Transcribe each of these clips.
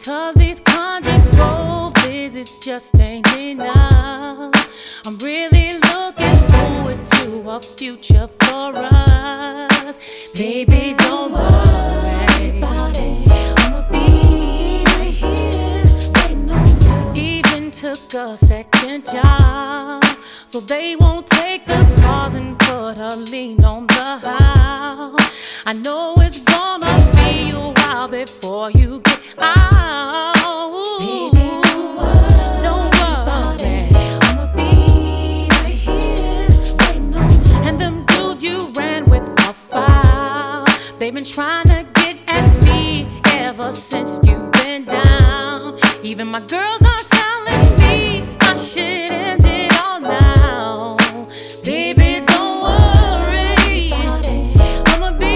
'cause these conjugal visits just ain't enough. I'm really looking forward to a future for us. Baby, don't worry about it. I'ma be right here waiting on you. Even took a second job so they won't take the pause and put a lien on the house. I know it's gonna be a while before you get out. Baby, don't worry, I'ma be right here waiting on you. And them dudes you ran with a file, they've been trying to get at me ever since you've been down. Even my girls are telling me I should end it all now. Baby, don't worry, I'ma be.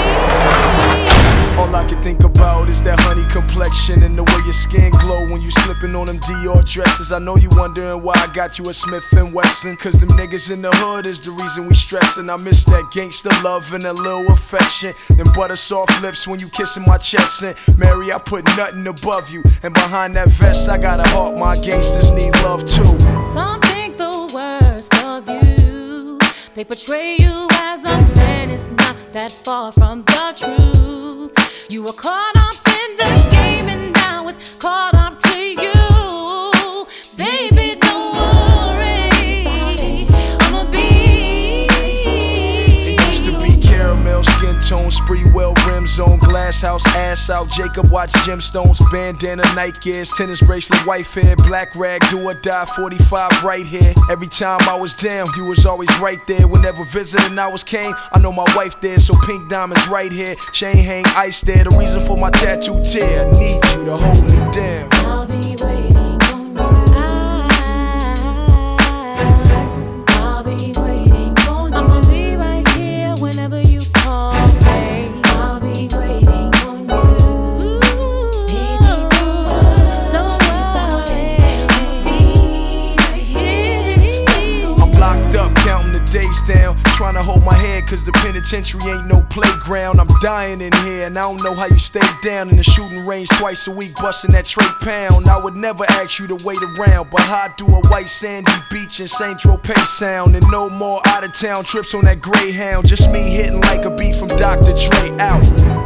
All I can think about is that honey complexion and the way your skin glow when you slipping on them Dior dresses. I know you wondering why I got you a Smith & Wesson, 'cause them niggas in the hood is the reason we stressin'. I miss that gangster love and that little affection, them butter soft lips when you kissin' my chest. And Mary, I put nothing above you, and behind that vest I got a heart my gangsters need love too. Some think the worst of you, they portray you as a man, it's not that far from the truth. You were caught up in the game and now it's caught up to you. Baby, don't worry, I'ma be. It used to be caramel skin tone, spree well rims on, glass house ass out, Jacob watch gemstones, bandana night gears, tennis bracelet white hair, black rag do or die, 45 right here. Every time I was down you was always right there. Whenever visiting hours came, I know my wife there, so pink diamonds right here, chain hang ice there, the reason for my tattoo tear. I need you to hold me down. I'll be waiting on you. I'll be waiting on you. I'ma be right here whenever you call me. I'll be waiting on you. Baby, don't worry, I'll be right here. I'm locked up, counting the days down, trying to hold my head 'cause the penitentiary ain't no playground. I'm dying in here and I don't know how you stay down in the shooting range twice a week, busting that Trey pound. I would never ask you to wait around, but how do a white sandy beach in St. Tropez sound? And no more out of town trips on that Greyhound, just me hitting like a beat from Dr. Dre out.